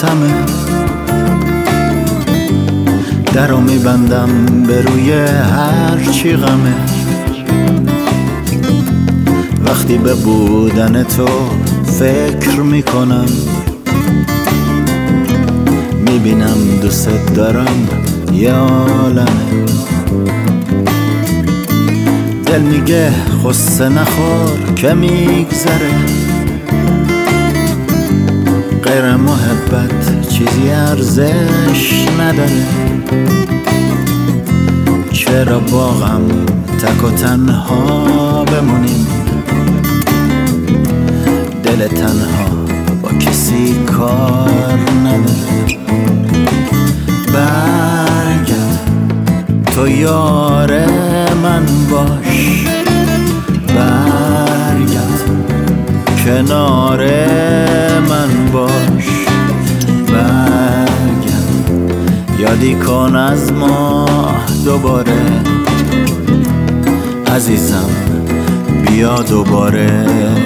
ماتمه، درو میبندم به روی هر چی غمه. وقتی به بودن تو فکر میکنم، میبینم دوست دارم یه عالمه. دل میگه غصه نخور که میگذره، غیر محبت چیزی ارزش نداره. چرا با غم تک و تنها بمونیم، دل تنها با کسی کار نداره. برگرد تو یار من باش، برگرد کنار من باش. برگرد یادی کن از ما دوباره، عزیزم بیا دوباره.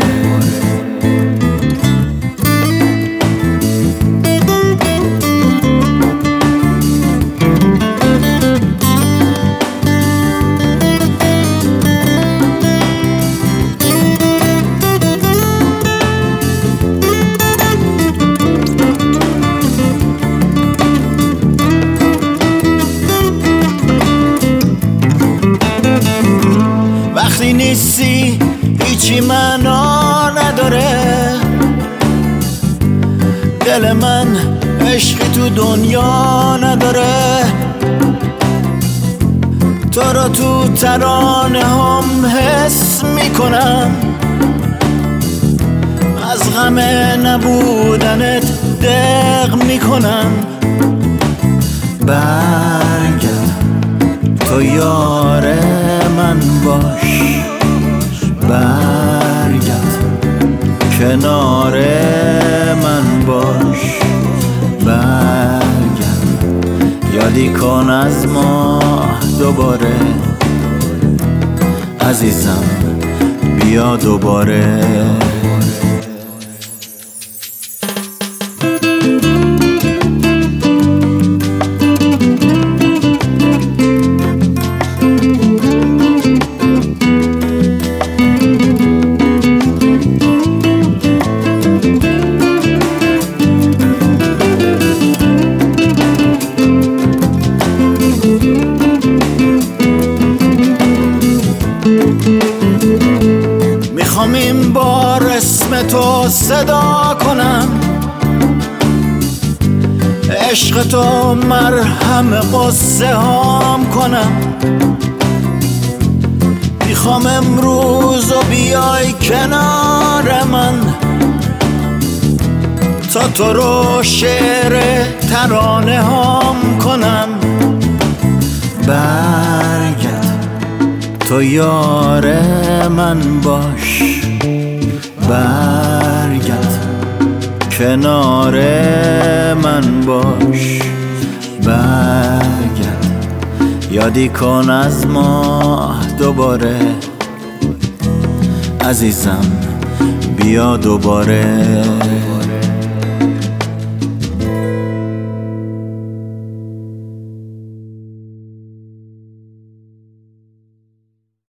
وقتی نیستی هیچی معنا نداره، دل من عشقی تو دنیا نداره. تو رو تو ترانه هم حس میکنم، از غم نبودنت دق میکنم. برگرد تو یار من باش، برگرد کنار من باش. برگرد یادی کن از ما دوباره، عزیزم بیا دوباره. میخوام این بار اسم تو صدا کنم، عشق تو مرهم قصه هام کنم. میخوام امروز و بیای کنار من، تا تو رو شعر ترانه هام کنم. برگرد تو یار من باش، برگرد کنار من باش. برگرد یادی کن از ما دوباره، عزیزم بیا دوباره.